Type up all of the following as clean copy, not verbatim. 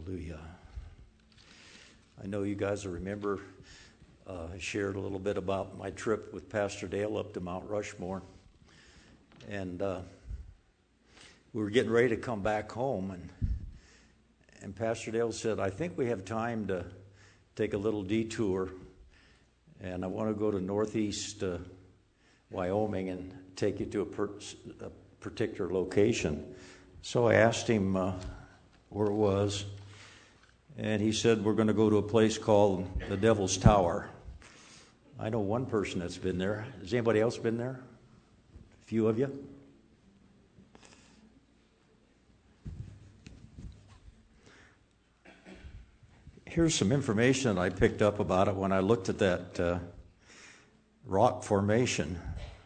Hallelujah. I know you guys will remember I shared a little bit about my trip with Pastor Dale up to Mount Rushmore. And we were getting ready to come back home. And Pastor Dale said, I think we have time to take a little detour. And I want to go to northeast Wyoming and take you to a particular location. So I asked him where it was. And he said, we're going to go to a place called the Devil's Tower. I know one person that's been there. Has anybody else been there? A few of you? Here's some information that I picked up about it when I looked at that rock formation.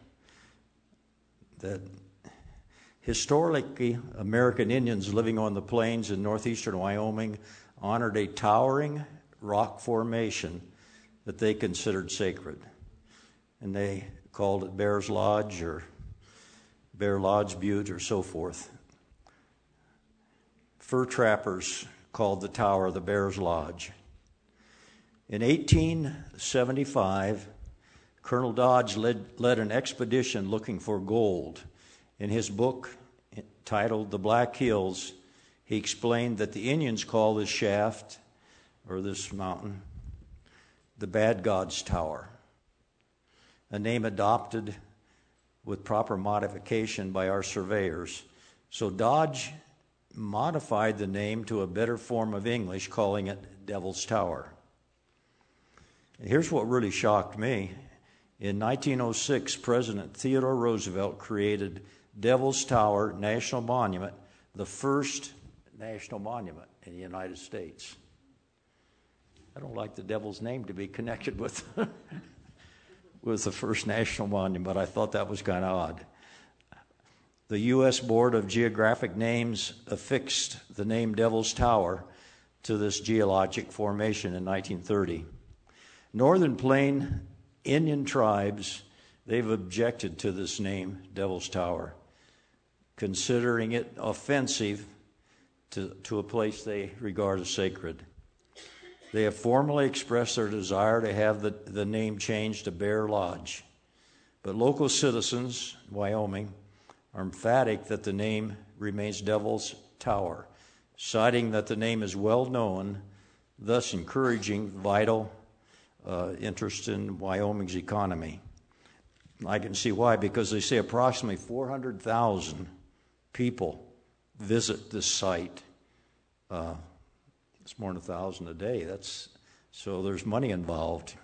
That historically, American Indians living on the plains in northeastern Wyoming honored a towering rock formation that they considered sacred. And they called it Bear's Lodge or Bear Lodge Butte or so forth. Fur trappers called the tower the Bear's Lodge. In 1875, Colonel Dodge led an expedition looking for gold. In his book titled The Black Hills, he explained that the Indians call this shaft, or this mountain, the Bad God's Tower, a name adopted with proper modification by our surveyors. So Dodge modified the name to a better form of English, calling it Devil's Tower. And here's what really shocked me. In 1906, President Theodore Roosevelt created Devil's Tower National Monument, the first national monument in the United States. I don't like the devil's name to be connected with with the first national monument. I thought that was kind of odd. The U.S. Board of Geographic Names affixed the name Devil's Tower to this geologic formation in 1930. Northern Plain Indian tribes, they've objected to this name, Devil's Tower, considering it offensive to a place they regard as sacred. They have formally expressed their desire to have the name changed to Bear Lodge. But local citizens in Wyoming are emphatic that the name remains Devil's Tower, citing that the name is well known, thus encouraging vital interest in Wyoming's economy. I can see why, because they say approximately 400,000 people visit this site. It's more than 1,000 a day. So there's money involved.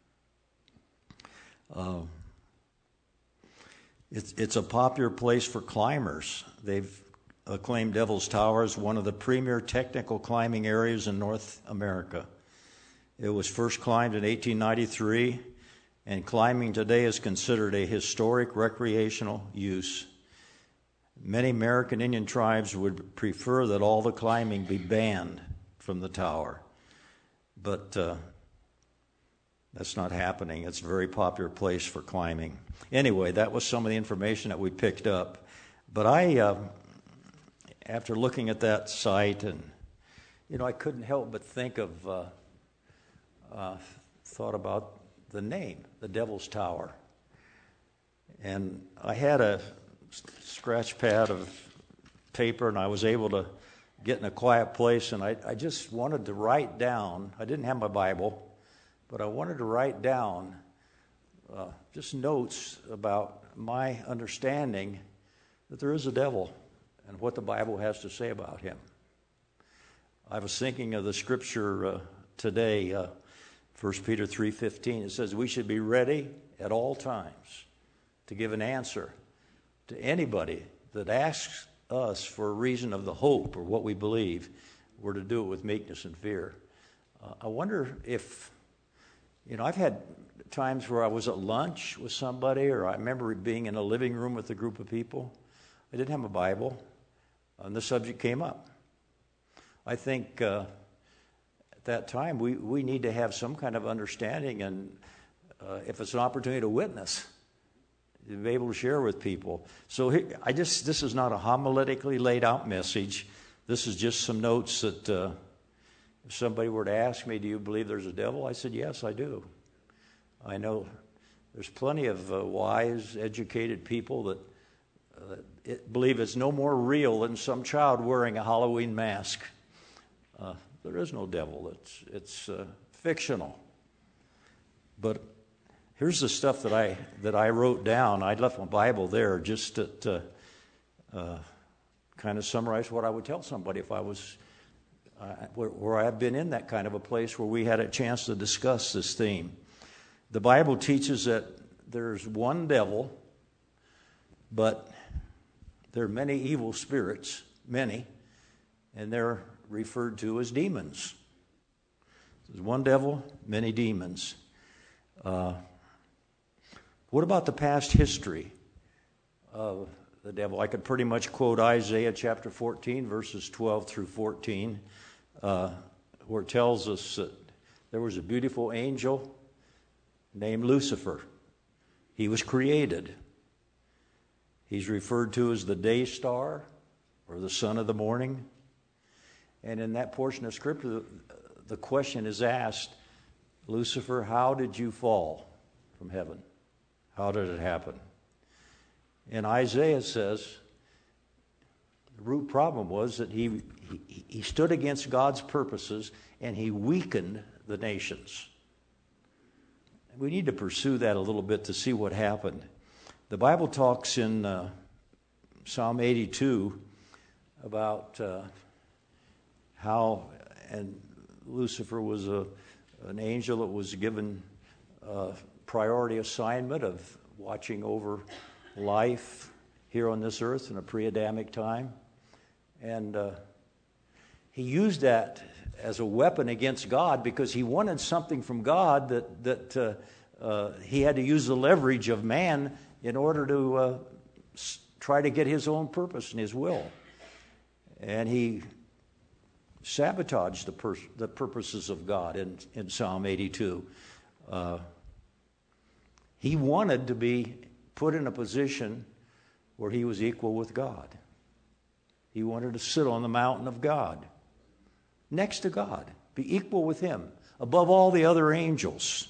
It's a popular place for climbers. They've acclaimed Devil's Tower as one of the premier technical climbing areas in North America. It was first climbed in 1893, and climbing today is considered a historic recreational use. Many American Indian tribes would prefer that all the climbing be banned from the tower, but that's not happening. It's a very popular place for climbing. Anyway, that was some of the information that we picked up. But I, after looking at that site, and I couldn't help but think of, thought about the name, the Devil's Tower. And I had a scratch pad of paper, and I was able to get in a quiet place, and I just wanted to write down. I didn't have my Bible, but I wanted to write down just notes about my understanding that there is a devil and what the Bible has to say about him. I was thinking of the scripture today, 1 Peter 3:15. It says we should be ready at all times to give an answer to anybody that asks us for a reason of the hope or what we believe. We're to do it with meekness and fear. I wonder if, I've had times where I was at lunch with somebody, or I remember being in a living room with a group of people. I didn't have a Bible, and the subject came up. I think at that time we need to have some kind of understanding, and if it's an opportunity to witness, to be able to share with people. So this is not a homiletically laid out message. This is just some notes that If somebody were to ask me, do you believe there's a devil? I said, yes, I do. I know there's plenty of wise, educated people that believe it's no more real than some child wearing a Halloween mask. There is no devil. It's fictional. But here's the stuff that I wrote down. I left my Bible there just to kind of summarize what I would tell somebody if I was where I've been in that kind of a place where we had a chance to discuss this theme. The Bible teaches that there's one devil, but there are many evil spirits, many, and they're referred to as demons. There's one devil, many demons. What about the past history of the devil? I could pretty much quote Isaiah chapter 14, verses 12 through 14, where it tells us that there was a beautiful angel named Lucifer. He was created. He's referred to as the day star or the son of the morning. And in that portion of Scripture, the question is asked, Lucifer, how did you fall from heaven? How did it happen? And Isaiah says the root problem was that he stood against God's purposes and he weakened the nations. We need to pursue that a little bit to see what happened. The Bible talks in Psalm 82 about how, and Lucifer was an angel that was given a priority assignment of watching over life here on this earth in a pre-Adamic time. And he used that as a weapon against God because he wanted something from God that he had to use the leverage of man in order to try to get his own purpose and his will. And he sabotaged the purposes of God in Psalm 82. He wanted to be put in a position where he was equal with God. He wanted to sit on the mountain of God, next to God, be equal with him, above all the other angels.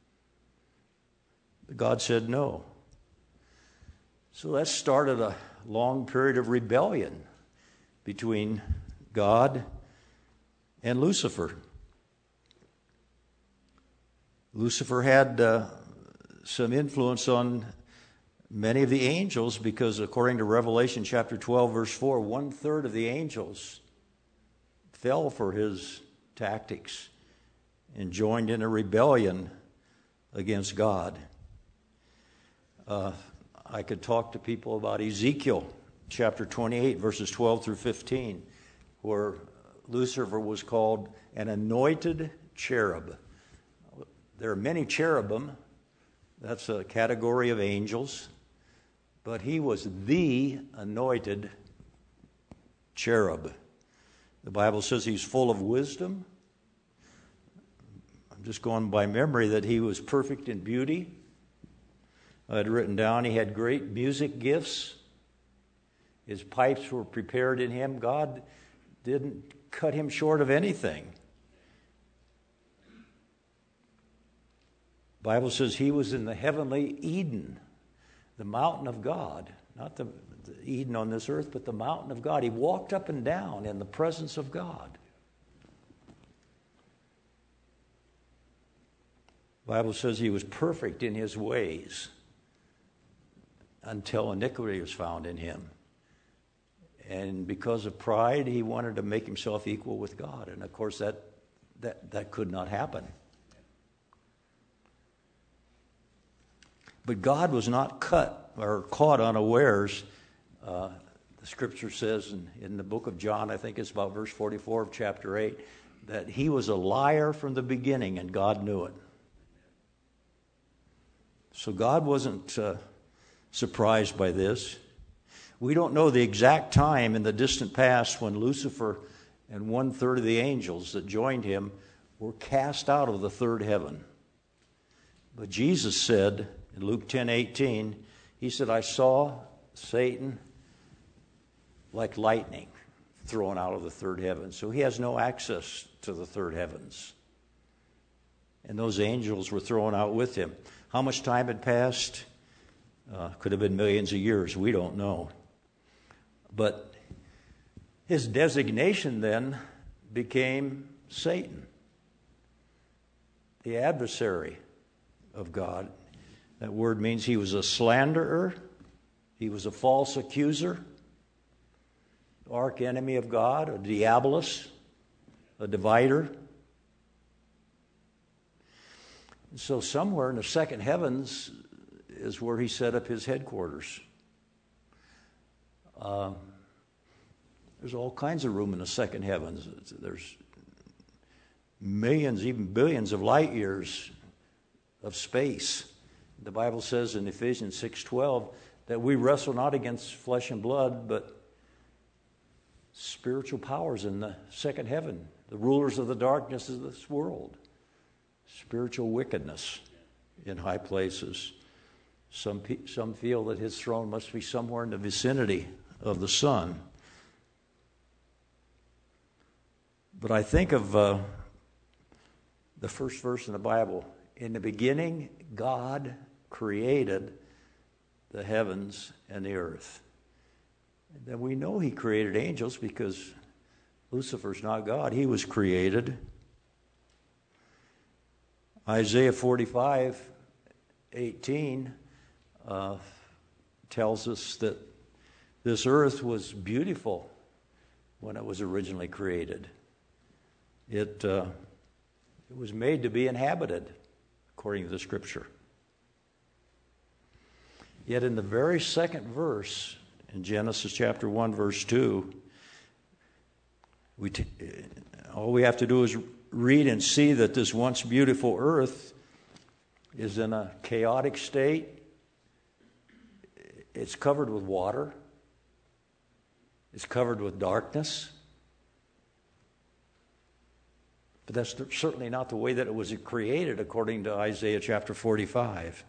But God said no. So that started a long period of rebellion between God and Lucifer. Lucifer had some influence on many of the angels because according to Revelation chapter 12, verse 4, 1/3 of the angels fell for his tactics and joined in a rebellion against God. I could talk to people about Ezekiel chapter 28, verses 12 through 15, where Lucifer was called an anointed cherub. There are many cherubim. That's a category of angels. But he was the anointed cherub. The Bible says he's full of wisdom. I'm just going by memory that he was perfect in beauty. I had written down he had great music gifts. His pipes were prepared in him. God didn't cut him short of anything. The Bible says he was in the heavenly Eden, the mountain of God, not the Eden on this earth, but the mountain of God. He walked up and down in the presence of God. The Bible says he was perfect in his ways until iniquity was found in him. And because of pride, he wanted to make himself equal with God. And of course, that could not happen. But God was not caught unawares. The scripture says in the book of John, I think it's about verse 44 of chapter 8, that he was a liar from the beginning and God knew it. So God wasn't surprised by this. We don't know the exact time in the distant past when Lucifer and 1/3 of the angels that joined him were cast out of the third heaven. But Jesus said in Luke 10:18, he said, I saw Satan like lightning thrown out of the third heaven. So he has no access to the third heavens. And those angels were thrown out with him. How much time had passed? Could have been millions of years. We don't know. But his designation then became Satan, the adversary of God. That word means he was a slanderer. He was a false accuser, arch enemy of God, a diabolus, a divider. So somewhere in the second heavens is where he set up his headquarters. There's all kinds of room in the second heavens. There's millions, even billions of light years of space. The Bible says in Ephesians 6:12 that we wrestle not against flesh and blood, but spiritual powers in the second heaven, the rulers of the darkness of this world, spiritual wickedness in high places. Some feel that his throne must be somewhere in the vicinity of the sun. But I think of the first verse in the Bible. In the beginning, God created the heavens and the earth. And then we know he created angels because Lucifer's not God. He was created. Isaiah 45:18 tells us that this earth was beautiful when it was originally created. It was made to be inhabited, according to the Scripture. Yet in the very second verse, in Genesis chapter 1, verse 2, all we have to do is read and see that this once beautiful earth is in a chaotic state. It's covered with water. It's covered with darkness. But that's certainly not the way that it was created, according to Isaiah chapter 45.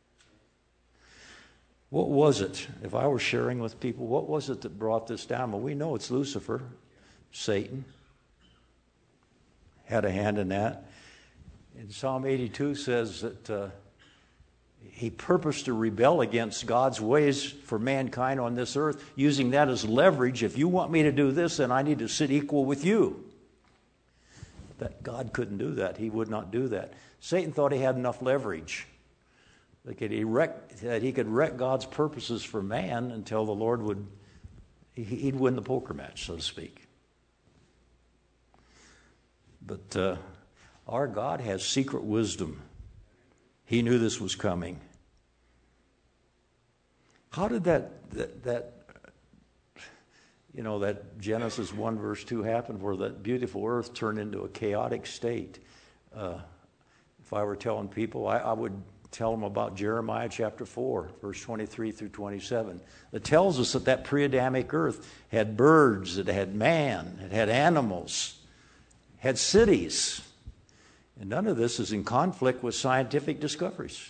What was it? If I were sharing with people, what was it that brought this down? Well, we know it's Lucifer, Satan, had a hand in that. And Psalm 82 says that he purposed to rebel against God's ways for mankind on this earth, using that as leverage. If you want me to do this, then I need to sit equal with you. That God couldn't do that. He would not do that. Satan thought he had enough leverage that he could wreck God's purposes for man until the Lord he'd win the poker match, so to speak. But our God has secret wisdom. He knew this was coming. How did that Genesis 1 verse 2 happen, where that beautiful earth turned into a chaotic state? If I were telling people, I would tell them about Jeremiah chapter 4, verse 23 through 27. It tells us that pre-Adamic earth had birds, it had man, it had animals, had cities. And none of this is in conflict with scientific discoveries.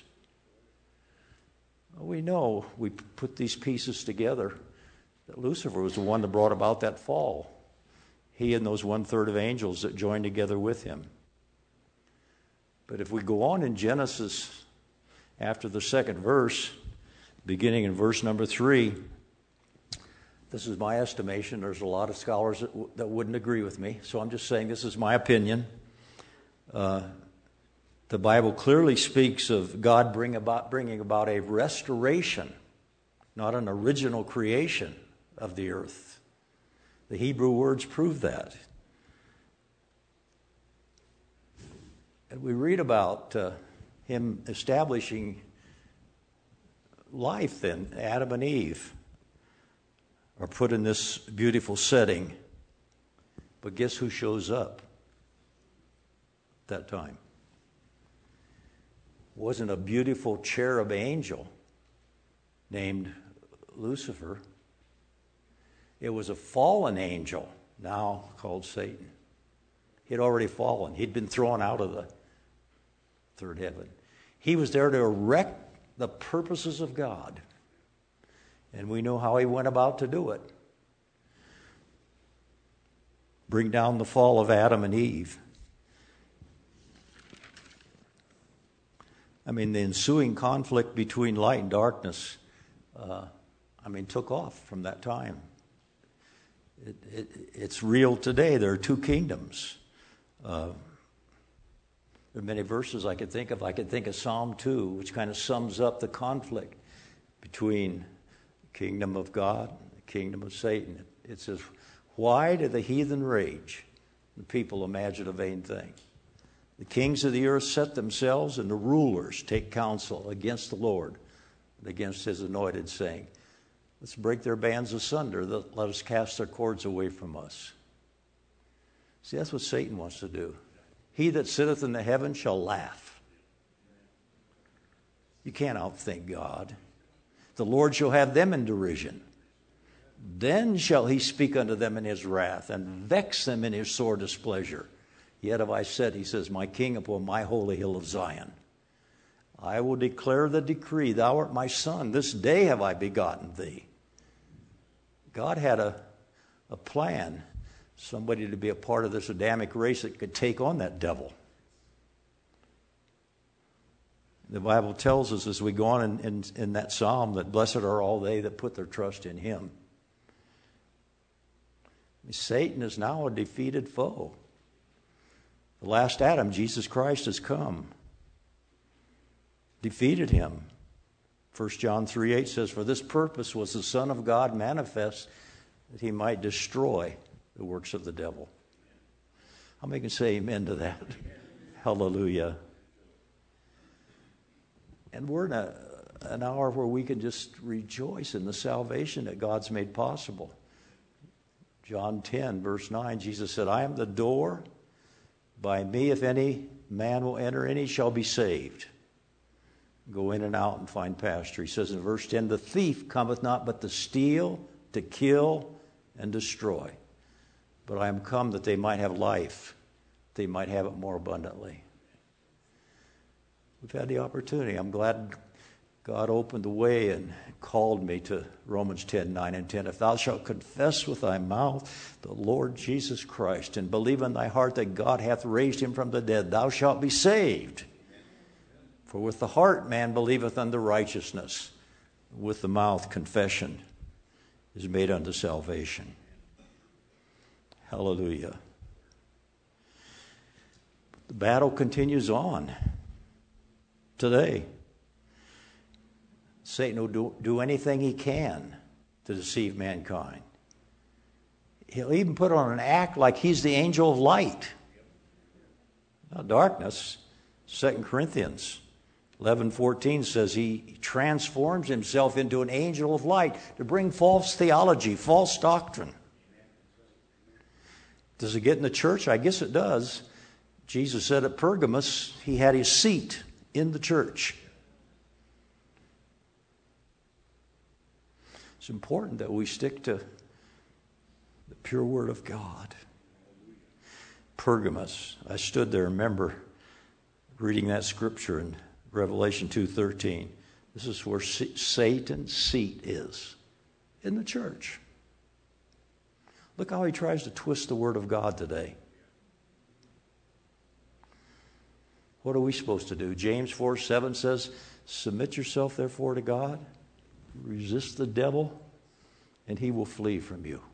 We know, we put these pieces together, that Lucifer was the one that brought about that fall. He and those 1/3 of angels that joined together with him. But if we go on in Genesis, after the second verse, beginning in verse number 3, this is my estimation. There's a lot of scholars that wouldn't agree with me, so I'm just saying this is my opinion. The Bible clearly speaks of God bringing about a restoration, not an original creation of the earth. The Hebrew words prove that. And we read about him establishing life then. Adam and Eve are put in this beautiful setting. But guess who shows up at that time? It wasn't a beautiful cherub angel named Lucifer. It was a fallen angel, now called Satan. He'd already fallen. He'd been thrown out of the third heaven. He was there to wreck the purposes of God. And we know how he went about to do it. bring down the fall of Adam and Eve. I mean, the ensuing conflict between light and darkness, took off from that time. It's real today. There are two kingdoms. There are many verses I could think of. I could think of Psalm 2, which kind of sums up the conflict between the kingdom of God and the kingdom of Satan. It says, "Why do the heathen rage? The people imagine a vain thing. The kings of the earth set themselves, and the rulers take counsel against the Lord and against his anointed, saying, let's break their bands asunder. Let us cast their cords away from us." See, that's what Satan wants to do. He that sitteth in the heavens shall laugh. You can't outthink God. The Lord shall have them in derision. Then shall he speak unto them in his wrath, and vex them in his sore displeasure. Yet have I said, he says, my king upon my holy hill of Zion. I will declare the decree, thou art my son. This day have I begotten thee. God had a plan, somebody to be a part of this Adamic race that could take on that devil. The Bible tells us as we go on in that psalm that blessed are all they that put their trust in him. Satan is now a defeated foe. The last Adam, Jesus Christ, has come, defeated him. 1 John 3:8 says, "For this purpose was the Son of God manifest, that he might destroy the works of the devil." How many can say amen to that? Hallelujah. And we're in an hour where we can just rejoice in the salvation that God's made possible. John 10, verse 9, Jesus said, "I am the door. By me, if any man will enter in, he shall be saved." Go in and out and find pasture. He says in verse 10, "The thief cometh not but to steal, to kill, and destroy. But I am come that they might have life, they might have it more abundantly." We've had the opportunity. I'm glad God opened the way and called me to Romans 10, 9 and 10. "If thou shalt confess with thy mouth the Lord Jesus Christ, and believe in thy heart that God hath raised him from the dead, thou shalt be saved. For with the heart man believeth unto righteousness, with the mouth confession is made unto salvation." Hallelujah. The battle continues on today. Satan will do anything he can to deceive mankind. He'll even put on an act like he's the angel of light. Not darkness. 2 Corinthians 11:14 says he transforms himself into an angel of light to bring false theology, false doctrine. Does it get in the church? I guess it does. Jesus said at Pergamos he had his seat in the church. It's important that we stick to the pure word of God. Pergamos. I stood there, remember reading that scripture in Revelation 2:13. This is where Satan's seat is, in the church. Look how he tries to twist the word of God today. What are we supposed to do? James 4:7 says, "Submit yourself therefore to God. Resist the devil, and he will flee from you."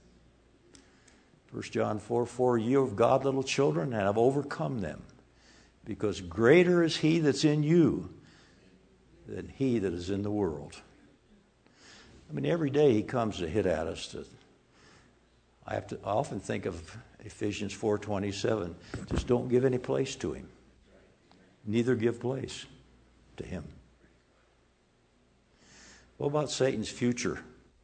1 John 4:4, "You of God, little children, and have overcome them, because greater is he that's in you than he that is in the world." I mean, every day he comes to hit at us. I often think of Ephesians 4:27. Just don't give any place to him. Neither give place to him. What about Satan's future?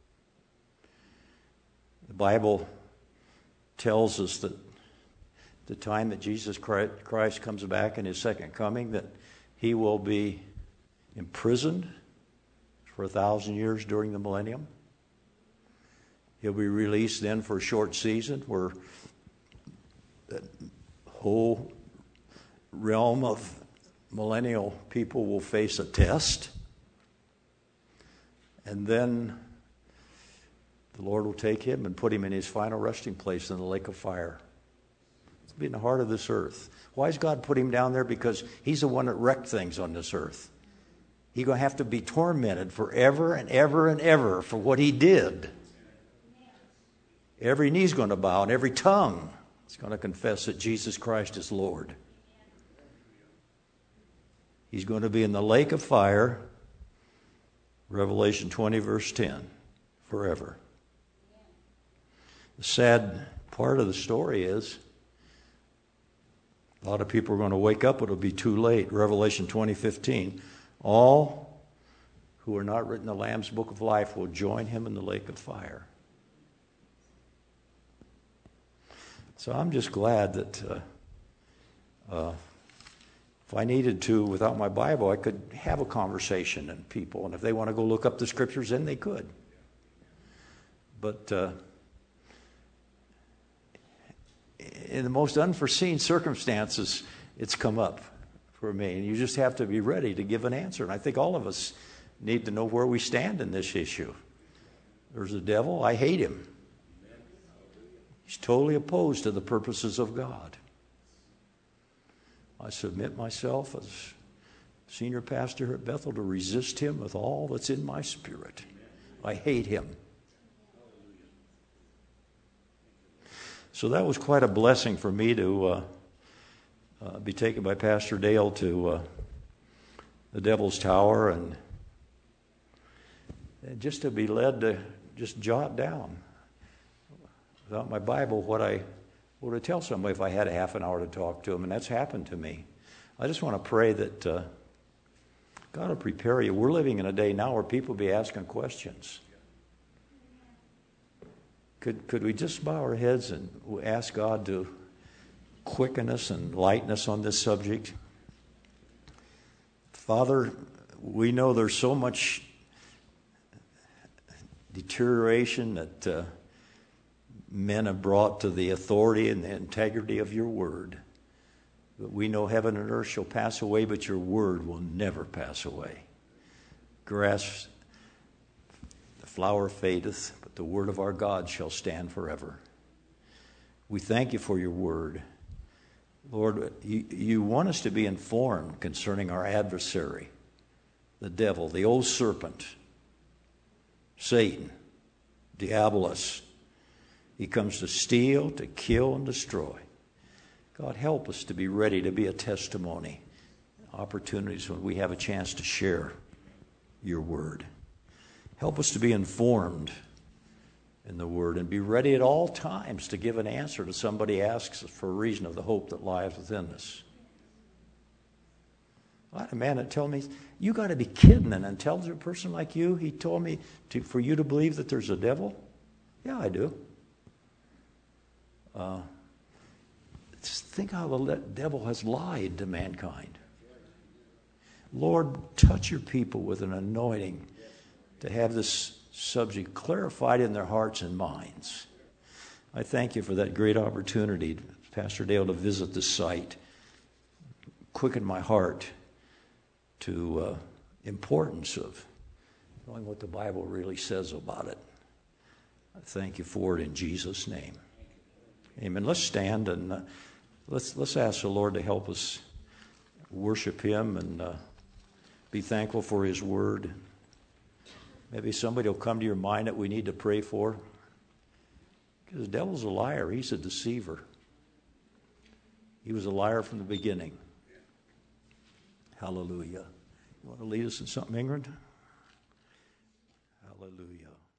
The Bible tells us that the time that Jesus Christ comes back in his second coming, that he will be imprisoned for 1,000 years during the millennium. He'll be released then for a short season where the whole realm of millennial people will face a test. And then the Lord will take him and put him in his final resting place in the lake of fire. It'll be in the heart of this earth. Why has God put him down there? Because he's the one that wrecked things on this earth. He's going to have to be tormented forever and ever and ever for what he did. Every knee's going to bow and every tongue is going to confess that Jesus Christ is Lord. He's going to be in the lake of fire, Revelation 20, verse 10, forever. The sad part of the story is a lot of people are going to wake up, it'll be too late. Revelation 20:15. All who are not written in the Lamb's book of life will join him in the lake of fire. So I'm just glad that if I needed to, without my Bible, I could have a conversation and people. And if they want to go look up the scriptures, then they could. But in the most unforeseen circumstances, it's come up for me. And you just have to be ready to give an answer. And I think all of us need to know where we stand in this issue. There's a devil. I hate him. He's totally opposed to the purposes of God. I submit myself as senior pastor here at Bethel to resist him with all that's in my spirit. I hate him. So that was quite a blessing for me to be taken by Pastor Dale to the Devil's Tower and just to be led to just jot down without my Bible what I would tell somebody if I had a half an hour to talk to them, and that's happened to me. I just want to pray that God will prepare you. We're living in a day now where people will be asking questions. Could we just bow our heads and ask God to quicken us and lighten us on this subject? Father, we know there's so much deterioration that men have brought to the authority and the integrity of your word. But we know heaven and earth shall pass away, but your word will never pass away. Grass, the flower fadeth, but the word of our God shall stand forever. We thank you for your word. Lord, you want us to be informed concerning our adversary, the devil, the old serpent, Satan, Diabolus. He comes to steal, to kill, and destroy. God, help us to be ready to be a testimony. Opportunities when we have a chance to share your word. Help us to be informed in the word and be ready at all times to give an answer to somebody asks for a reason of the hope that lies within us. I had a man that told me, you got to be kidding, an intelligent person like you. He told me for you to believe that there's a devil. Yeah, I do. Just think how the devil has lied to mankind. Lord, touch your people with an anointing to have this subject clarified in their hearts and minds. I thank you for that great opportunity, Pastor Dale, to visit the site. Quicken my heart to importance of knowing what the Bible really says about it. I thank you for it in Jesus' name. Amen. Let's stand and let's ask the Lord to help us worship him and be thankful for his word. Maybe somebody will come to your mind that we need to pray for. Because the devil's a liar. He's a deceiver. He was a liar from the beginning. Hallelujah. You want to lead us in something, Ingrid? Hallelujah.